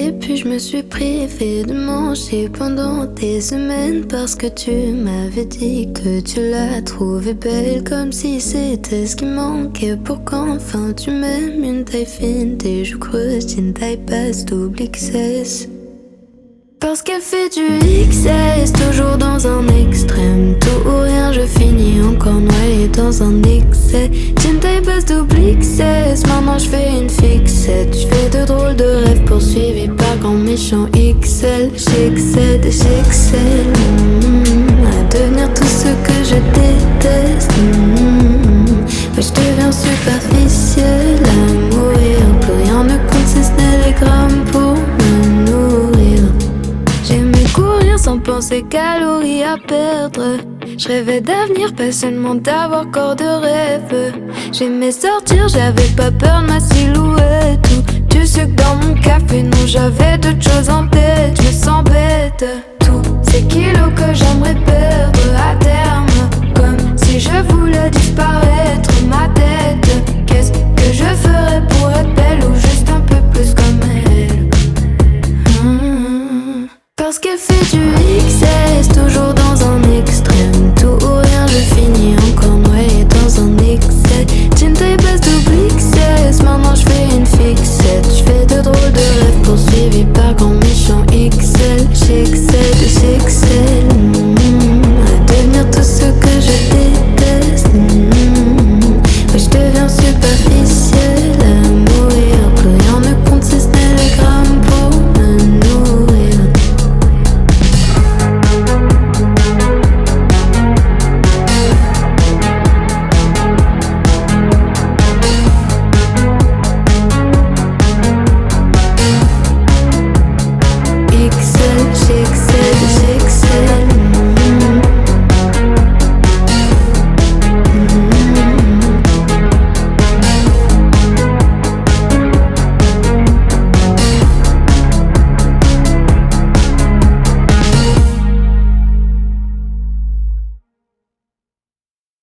Et puis je me suis privée de manger pendant des semaines parce que tu m'avais dit que tu la trouvais belle, comme si c'était ce qui manquait pour qu'enfin tu m'aimes. Une taille fine, des joues creuses, une taille basse, double XS. Parce qu'elle fait du XS, toujours dans un extrême. Tout ou rien, je finis encore noyé dans un excès. J'ai une taille basse double XS, maintenant je fais une fixette. Je fais de drôles de rêves poursuivis par grand méchant XL. J'excède, j'excelle à devenir tout ce que je déteste. Ouais, je deviens superficielle à mourir. Plus rien ne compte si ce n'est les grammes pour me nourrir. J'aimais courir sans penser calories à perdre. Je rêvais d'avenir, pas seulement d'avoir corps de rêve. J'aimais sortir, j'avais pas peur de ma silhouette ou du sucre dans mon café. Non, j'avais d'autres choses en tête, je me sens bête. Tous ces kilos que j'aimerais perdre à terme, comme si je voulais disparaître ma tête. Qu'est-ce que je ferais pour être belle ou juste un peu plus comme elle? Parce qu'elle fait du XS, toujours dans